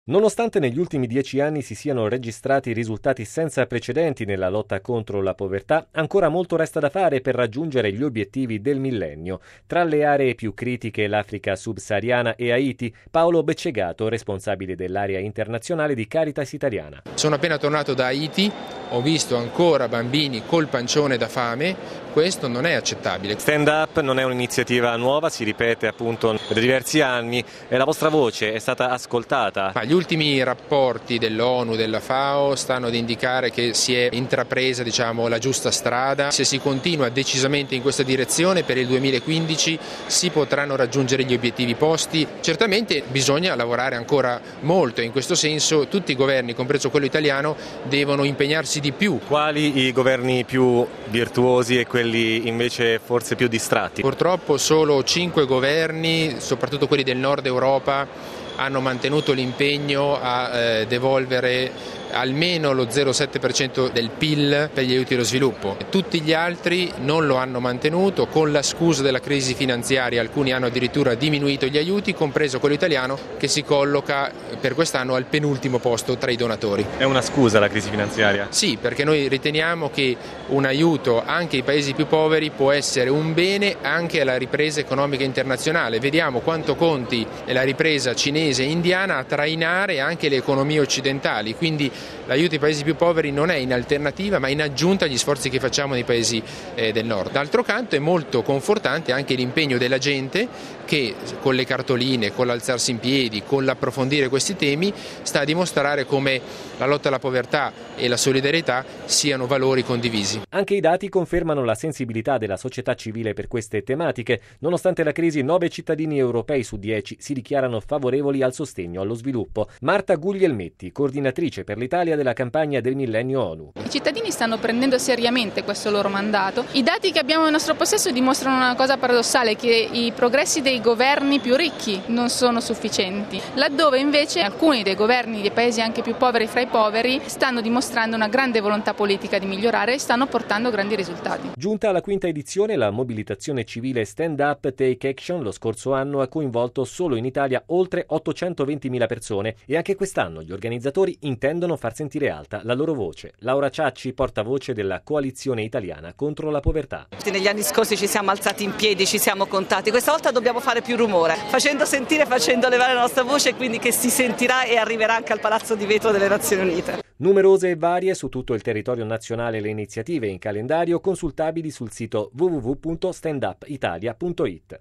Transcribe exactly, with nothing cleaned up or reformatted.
Nonostante negli ultimi dieci anni si siano registrati risultati senza precedenti nella lotta contro la povertà, ancora molto resta da fare per raggiungere gli obiettivi del millennio. Tra le aree più critiche l'Africa subsahariana e Haiti, Paolo Beccegato, responsabile dell'area internazionale di Caritas Italiana. Sono appena tornato da Haiti, ho visto ancora bambini col pancione da fame, questo non è accettabile. Stand Up non è un'iniziativa nuova, si ripete appunto da diversi anni e la vostra voce è stata ascoltata. Ma gli ultimi rapporti dell'ONU, della FAO stanno ad indicare che si è intrapresa, diciamo, la giusta strada. Se si continua decisamente in questa direzione, per il duemilaquindici si potranno raggiungere gli obiettivi posti. Certamente bisogna lavorare ancora molto e in questo senso tutti i governi, compreso quello italiano, devono impegnarsi di più. Quali i governi più virtuosi e quelli invece forse più distratti? Purtroppo solo cinque governi, soprattutto quelli del nord Europa, hanno mantenuto l'impegno a eh, devolvere almeno lo zero virgola sette per cento del P I L per gli aiuti allo sviluppo. Tutti gli altri non lo hanno mantenuto, con la scusa della crisi finanziaria alcuni hanno addirittura diminuito gli aiuti, compreso quello italiano che si colloca per quest'anno al penultimo posto tra i donatori. È una scusa la crisi finanziaria? Sì, perché noi riteniamo che un aiuto anche ai paesi più poveri può essere un bene anche alla ripresa economica internazionale. Vediamo quanto conti la ripresa cinese e indiana a trainare anche le economie occidentali, quindi l'aiuto ai paesi più poveri non è in alternativa ma in aggiunta agli sforzi che facciamo nei paesi eh, del nord. D'altro canto è molto confortante anche l'impegno della gente che con le cartoline, con l'alzarsi in piedi, con l'approfondire questi temi sta a dimostrare come la lotta alla povertà e la solidarietà siano valori condivisi. Anche i dati confermano la sensibilità della società civile per queste tematiche. Nonostante la crisi, nove cittadini europei su dieci si dichiarano favorevoli al sostegno allo sviluppo. Marta Guglielmetti, coordinatrice per l'Italia della campagna del millennio ONU. I cittadini stanno prendendo seriamente questo loro mandato. I dati che abbiamo nel nostro possesso dimostrano una cosa paradossale, che i progressi dei governi più ricchi non sono sufficienti, laddove invece alcuni dei governi dei paesi anche più poveri fra i poveri stanno dimostrando una grande volontà politica di migliorare e stanno portando grandi risultati. Giunta alla quinta edizione, la mobilitazione civile Stand Up Take Action lo scorso anno ha coinvolto solo in Italia oltre ottocentoventimila persone e anche quest'anno gli organizzatori intendono far sentire alta la loro voce. Laura Ciacci, portavoce della Coalizione Italiana contro la povertà. Negli anni scorsi ci siamo alzati in piedi, ci siamo contati, questa volta dobbiamo fare più rumore, facendo sentire, facendo levare la nostra voce, quindi che si sentirà e arriverà anche al Palazzo di Vetro delle Nazioni Unite. Numerose e varie su tutto il territorio nazionale le iniziative in calendario consultabili sul sito w w w punto stand up italia punto it.